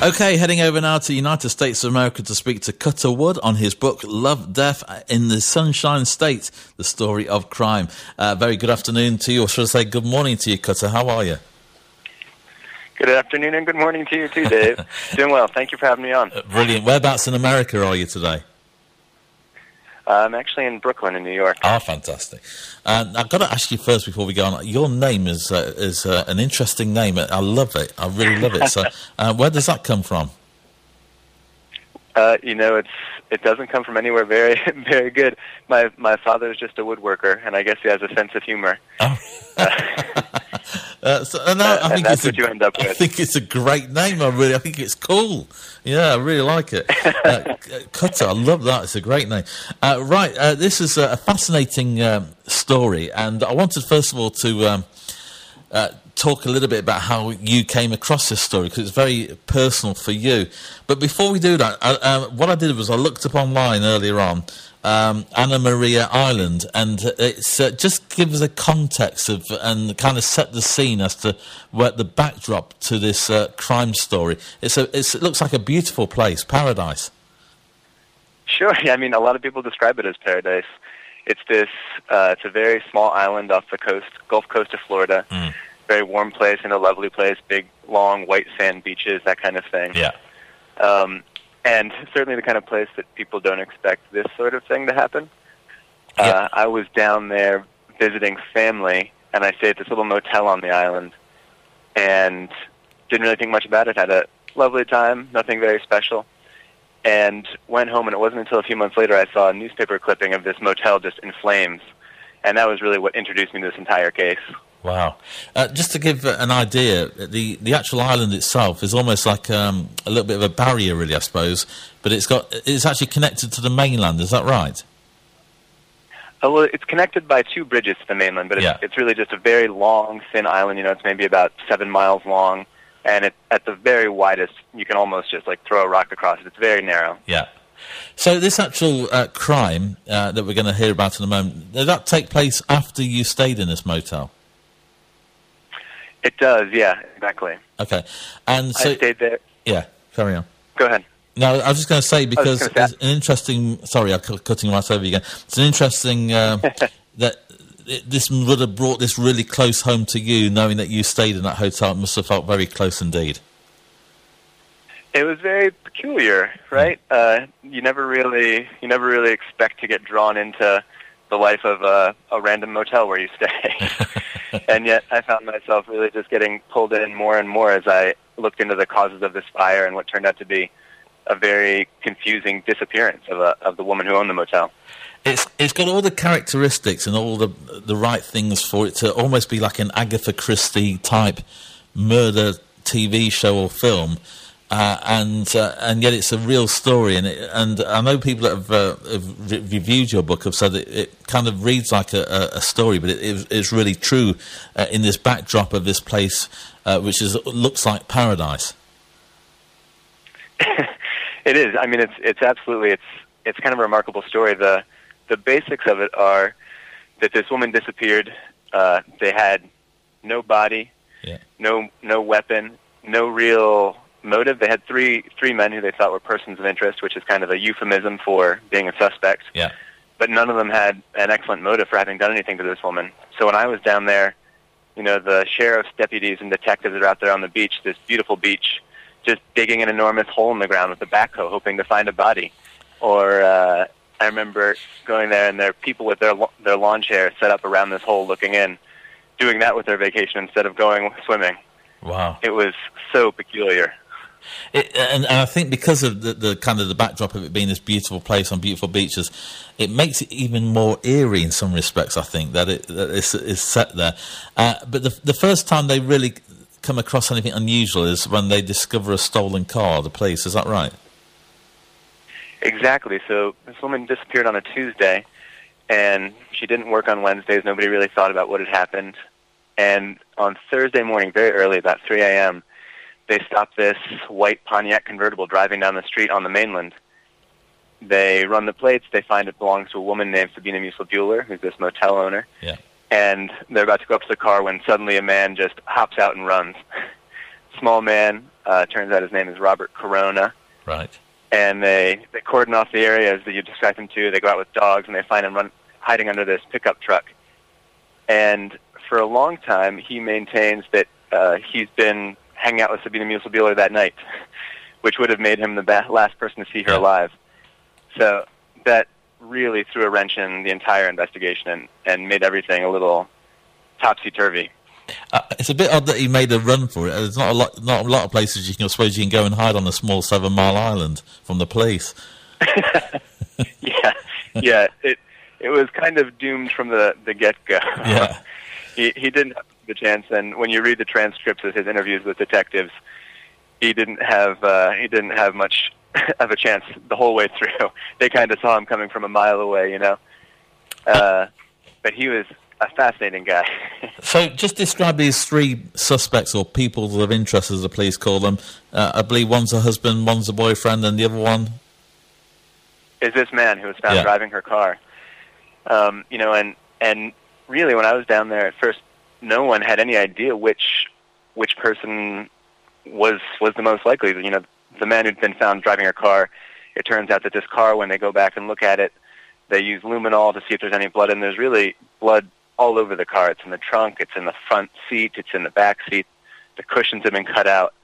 Okay, heading over now to the United States of America to speak to Cutter Wood on his book, Love, Death in the Sunshine State, The Story of Crime. Very good afternoon to you, or should I say good morning to you, Cutter. How are you? Good afternoon and good morning to you too, Dave. Doing well. Thank you for having me on. Brilliant. Whereabouts in America are you today? I'm actually in Brooklyn, in New York. Ah, fantastic. I've got to ask you first before we go on. Your name is an interesting name. I love it. I really love it. So, where does that come from? It doesn't come from anywhere very, very good. My father is just a woodworker, and I guess he has a sense of humor. Oh. I think that's what you end up with. I think it's a great name. I think it's cool. Yeah, I really like it. Cutter, I love that. It's a great name. This is a fascinating story, and I wanted first of all to talk a little bit about how you came across this story, because it's very personal for you. But before we do that, what I did was I looked up online earlier on Anna Maria Island, and it's just gives a context of and kind of set the scene as to where the backdrop to this crime story. It looks like a beautiful place, paradise. Sure, I mean, a lot of people describe it as paradise. It's it's a very small island off the coast, Gulf Coast of Florida. Very warm place and a lovely place, big, long, white sand beaches, that kind of thing. Yeah. And certainly the kind of place that people don't expect this sort of thing to happen. Yeah. I was down there visiting family, and I stayed at this little motel on the island, and didn't really think much about it. Had a lovely time, nothing very special, and went home, and it wasn't until a few months later I saw a newspaper clipping of this motel just in flames, and that was really what introduced me to this entire case. Wow. Just to give an idea, the actual island itself is almost like a little bit of a barrier, really, I suppose, but it's actually connected to the mainland, is that right? Oh, well, it's connected by 2 bridges to the mainland, but it's really just a very long, thin island. It's maybe about 7 miles long, and at the very widest, you can almost just throw a rock across it. It's very narrow. Yeah. So this actual crime that we're going to hear about in a moment, did that take place after you stayed in this motel? It does, yeah, exactly. Okay. And so I stayed there. Yeah, carry on. Go ahead. No, I was just going to say, because it's an interesting... Sorry, I'm cutting right over you again. It's an interesting... that this would have brought this really close home to you, knowing that you stayed in that hotel. It must have felt very close indeed. It was very peculiar, right? You never really expect to get drawn into the life of a random motel where you stay. And yet I found myself really just getting pulled in more and more as I looked into the causes of this fire and what turned out to be a very confusing disappearance of the woman who owned the motel. It's got all the characteristics and all the right things for it to almost be like an Agatha Christie type murder TV show or film. And yet it's a real story, and I know people that have reviewed your book have said that it kind of reads like a story, but it's really true in this backdrop of this place, which looks like paradise. It is. I mean, it's absolutely it's kind of a remarkable story. The basics of it are that this woman disappeared. They had no body, no weapon, no real motive. They had three men who they thought were persons of interest, which is kind of a euphemism for being a suspect. Yeah. But none of them had an excellent motive for having done anything to this woman. So when I was down there, the sheriff's deputies and detectives are out there on the beach, this beautiful beach, just digging an enormous hole in the ground with a backhoe, hoping to find a body. Or I remember going there, and there are people with their lawn chairs set up around this hole looking in, doing that with their vacation instead of going swimming. Wow. It was so peculiar. And I think because of the kind of the backdrop of it being this beautiful place on beautiful beaches, it makes it even more eerie in some respects, I think, that it's set there. But the first time they really come across anything unusual is when they discover a stolen car, the police. Is that right? Exactly. So this woman disappeared on a Tuesday, and she didn't work on Wednesdays. Nobody really thought about what had happened. And on Thursday morning, very early, about 3 a.m., they stopped this white Pontiac convertible driving down the street on the mainland. They run the plates. They find it belongs to a woman named Sabina Musil-Buehler, who's this motel owner. Yeah. And they're about to go up to the car when suddenly a man just hops out and runs. small man. Turns out his name is Robert Corona. Right. And they cordon off the areas that you described him to. They go out with dogs, and they find him hiding under this pickup truck. And for a long time, he maintains that he's been hanging out with Sabina Musabiller that night, which would have made him the last person to see her alive. So that really threw a wrench in the entire investigation and made everything a little topsy-turvy. It's a bit odd that he made a run for it. There's not a lot of places I suppose you can go and hide on a small 7 Mile island from the police. Yeah. It was kind of doomed from the get-go. Yeah. He didn't have the chance, and when you read the transcripts of his interviews with detectives, he didn't have much of a chance the whole way through. They kind of saw him coming from a mile away, But he was a fascinating guy. So just describe these 3 suspects, or people of interest, as the police call them. I believe one's a husband, one's a boyfriend, and the other one is this man who was found driving her car. And really, when I was down there at first, no one had any idea which person was the most likely. The man who'd been found driving her car. It turns out that this car, when they go back and look at it, they use luminol to see if there's any blood, and there's really blood all over the car. It's in the trunk, it's in the front seat, it's in the back seat. The cushions have been cut out.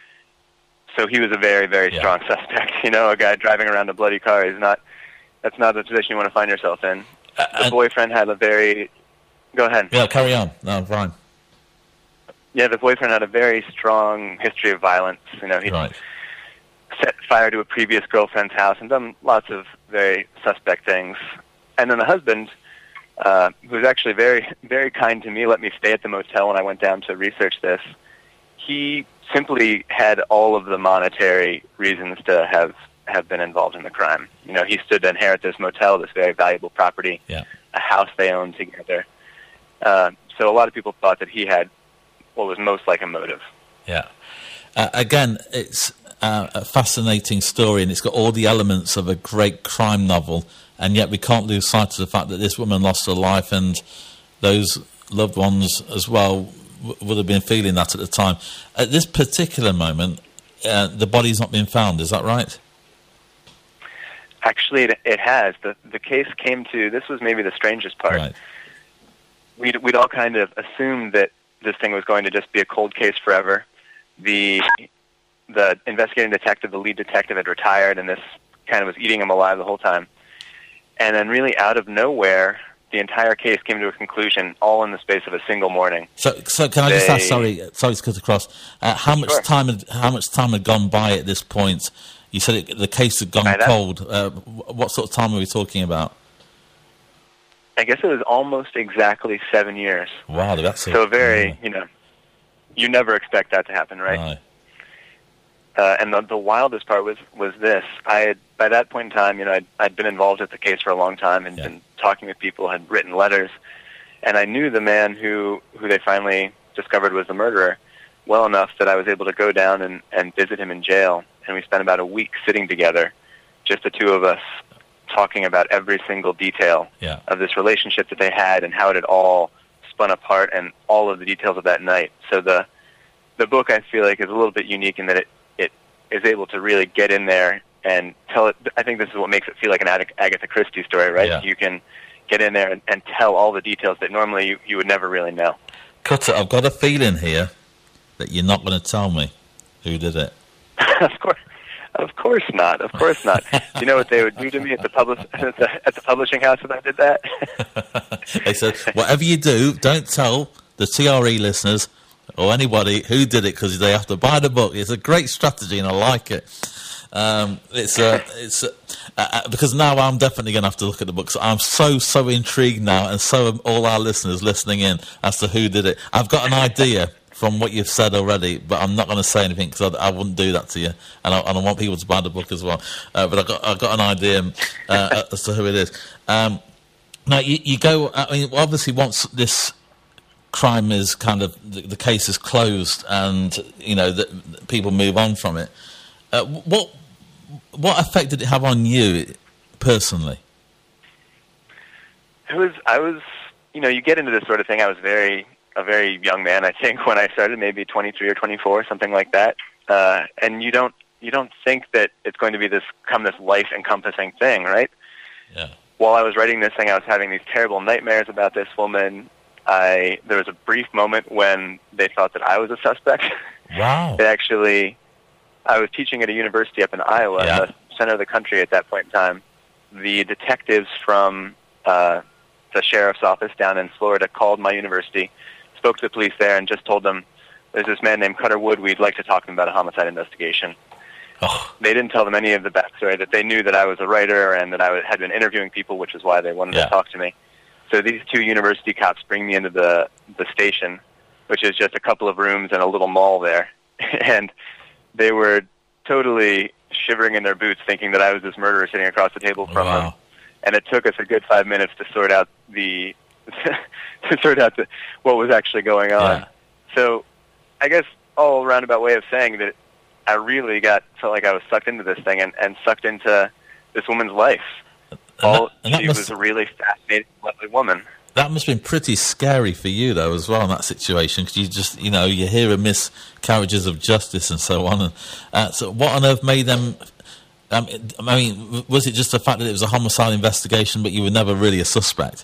So he was a very, very strong suspect. A guy driving around a bloody car that's not the position you want to find yourself in. The boyfriend had a very... Go ahead. Yeah, carry on. No, fine. Yeah, the boyfriend had a very strong history of violence. He set fire to a previous girlfriend's house and done lots of very suspect things. And then the husband, who was actually very, very kind to me, let me stay at the motel when I went down to research this. He simply had all of the monetary reasons to have been involved in the crime. He stood to inherit this motel, this very valuable property, a house they owned together. So a lot of people thought that he had what was most like a motive. Yeah. Again, it's a fascinating story, and it's got all the elements of a great crime novel, and yet we can't lose sight of the fact that this woman lost her life, and those loved ones as well would have been feeling that at the time. At this particular moment, the body's not been found, is that right? Actually, it has. The case came to, this was maybe the strangest part. Right. We'd all kind of assumed that this thing was going to just be a cold case forever. The investigating detective, the lead detective, had retired, and this kind of was eating him alive the whole time. And then really out of nowhere, the entire case came to a conclusion, all in the space of a single morning. So can I just ask, sorry to cut across, how much time had gone by at this point? You said the case had gone cold. What sort of time are we talking about? I guess it was almost exactly 7 years. Wow, that's so very, you never expect that to happen, right? No. And the wildest part was this. By that point in time, I'd been involved with the case for a long time and been talking with people, had written letters, and I knew the man who they finally discovered was the murderer well enough that I was able to go down and visit him in jail, and we spent about a week sitting together, just the two of us, talking about every single detail of this relationship that they had and how it had all spun apart and all of the details of that night. So the book, I feel like, is a little bit unique in that it is able to really get in there and tell it. I think this is what makes it feel like an Agatha Christie story, right? Yeah. You can get in there and tell all the details that normally you would never really know. Cutter, I've got a feeling here that you're not going to tell me who did it. Of course not. Of course not. Do you know what they would do to me at the publishing house if I did that? They said, whatever you do, don't tell the TRE listeners or anybody who did it, because they have to buy the book. It's a great strategy, and I like it. Because now I'm definitely going to have to look at the book. So I'm so intrigued now, and so are all our listeners listening in as to who did it. I've got an idea from what you've said already, but I'm not going to say anything because I wouldn't do that to you, and I want people to buy the book as well. But I've got an idea as to who it is. Now you go. I mean, obviously, once this crime is kind of the case is closed, and people move on from it. What effect did it have on you personally? I was, you get into this sort of thing. I was very a very young man, I think, when I started, maybe 23 or 24, something like that. And you don't think that it's going to be this life-encompassing thing, right? Yeah. While I was writing this thing, I was having these terrible nightmares about this woman. There was a brief moment when they thought that I was a suspect. Wow. I was teaching at a university up in Iowa, in the center of the country at that point in time. The detectives from the sheriff's office down in Florida called my university, spoke to the police there, and just told them, there's this man named Cutter Wood, we'd like to talk to him about a homicide investigation. Oh. They didn't tell them any of the backstory, that they knew that I was a writer and that I had been interviewing people, which is why they wanted to talk to me. So these two university cops bring me into the station, which is just a couple of rooms and a little mall there. And they were totally shivering in their boots, thinking that I was this murderer sitting across the table from them. And it took us a good 5 minutes to sort out what was actually going on. So I guess all roundabout way of saying that I really felt like I was sucked into this thing and sucked into this woman's life. She was a really fascinating, lovely woman. That must have been pretty scary for you, though, as well, in that situation, because you just, you hear of miscarriages of justice and so on. And so what on earth made them... was it just the fact that it was a homicide investigation, but you were never really a suspect?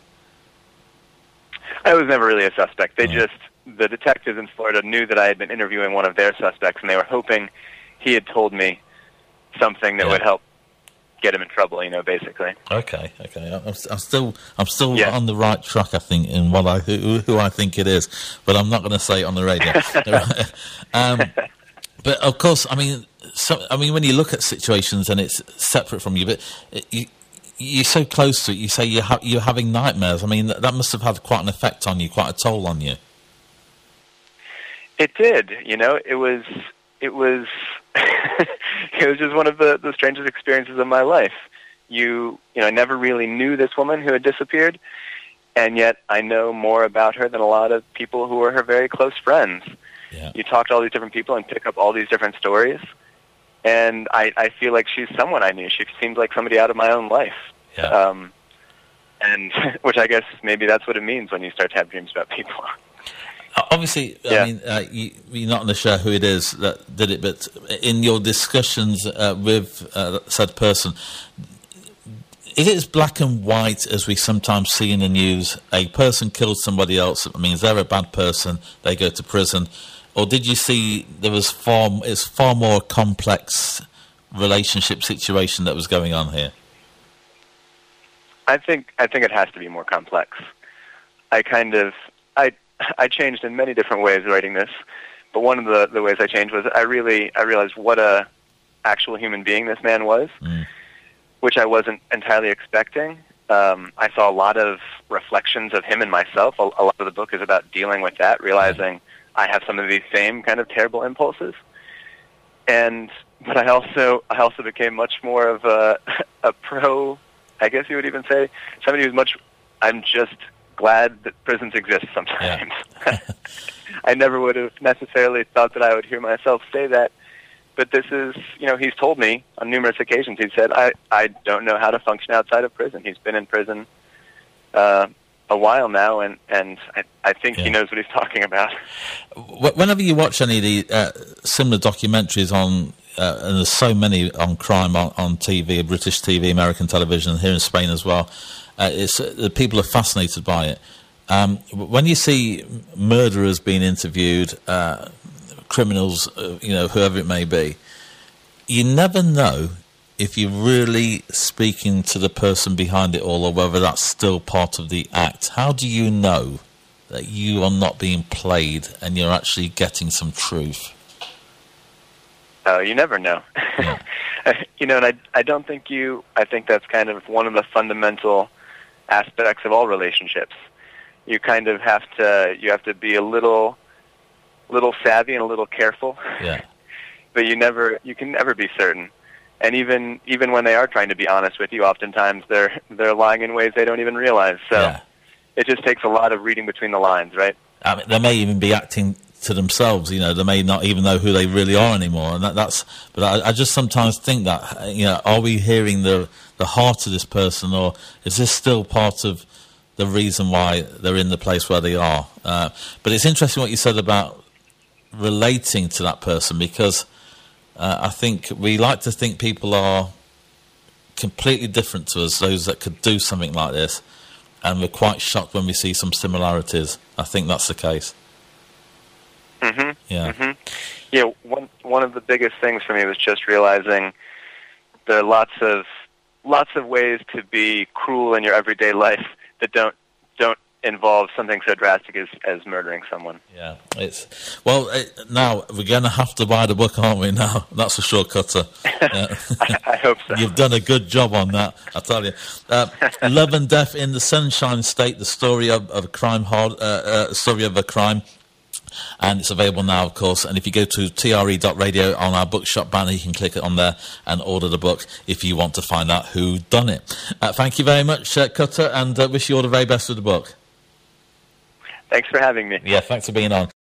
I was never really a suspect. The detectives in Florida knew that I had been interviewing one of their suspects, and they were hoping he had told me something that would help get him in trouble, basically. Okay. I'm still on the right track, I think, in who I think it is, but I'm not going to say it on the radio. But of course, when you look at situations and it's separate from you, but you're so close to it. You say you're having nightmares. That must have had quite an effect on you, quite a toll on you. It did. It was it was just one of the strangest experiences of my life. I never really knew this woman who had disappeared, and yet I know more about her than a lot of people who are her very close friends. Yeah. You talk to all these different people and pick up all these different stories, and I feel like she's someone I knew. She seems like somebody out of my own life. Yeah. And which I guess maybe that's what it means when you start to have dreams about people. Obviously, you're not going to share who it is that did it, but in your discussions with said person, is it as black and white as we sometimes see in the news? A person killed somebody else, it means they're a bad person, they go to prison. Or did you see it's far more complex relationship situation that was going on here? I think it has to be more complex. I changed in many different ways writing this, but one of the ways I changed was I realized what a actual human being this man was, which I wasn't entirely expecting. I saw a lot of reflections of him and myself. A lot of the book is about dealing with that, realizing I have some of these same kind of terrible impulses. But I also became much more of a pro, I guess you would even say, somebody who's I'm just glad that prisons exist sometimes. Yeah. I never would have necessarily thought that I would hear myself say that, but this is, he's told me on numerous occasions, he said, I don't know how to function outside of prison. He's been in prison a while now, and I think he knows what he's talking about. Whenever you watch any of the similar documentaries on, and there's so many on crime on TV, British TV, American television, and here in Spain as well, people are fascinated by it. When you see murderers being interviewed, criminals, whoever it may be, you never know if you're really speaking to the person behind it all or whether that's still part of the act. How do you know that you are not being played and you're actually getting some truth? Oh, you never know. Yeah. And I don't think I think that's kind of one of the fundamental aspects of all relationships. You kind of have to be a little savvy and a little careful. Yeah. But you can never be certain. And even when they are trying to be honest with you, oftentimes they're lying in ways they don't even realize. So it just takes a lot of reading between the lines, right? They may even be acting to themselves, they may not even know who they really are anymore, and but I just sometimes think that, are we hearing the heart of this person, or is this still part of the reason why they're in the place where they are. But it's interesting what you said about relating to that person, because I think we like to think people are completely different to us, those that could do something like this, and we're quite shocked when we see some similarities. I think that's the case. Mm-hmm. Yeah. Mm-hmm. Yeah. One of the biggest things for me was just realizing there are lots of ways to be cruel in your everyday life that don't involve something so drastic as murdering someone. Yeah, now we're going to have to buy the book, aren't we? Now that's a shortcutter. I hope so. You've done a good job on that, I tell you. Love and Death in the Sunshine State: the story of a crime, story of a crime. And it's available now, of course. And if you go to tre.radio on our bookshop banner, you can click it on there and order the book if you want to find out who done it. Thank you very much, Cutter, and wish you all the very best with the book. Thanks for having me. Yeah, thanks for being on.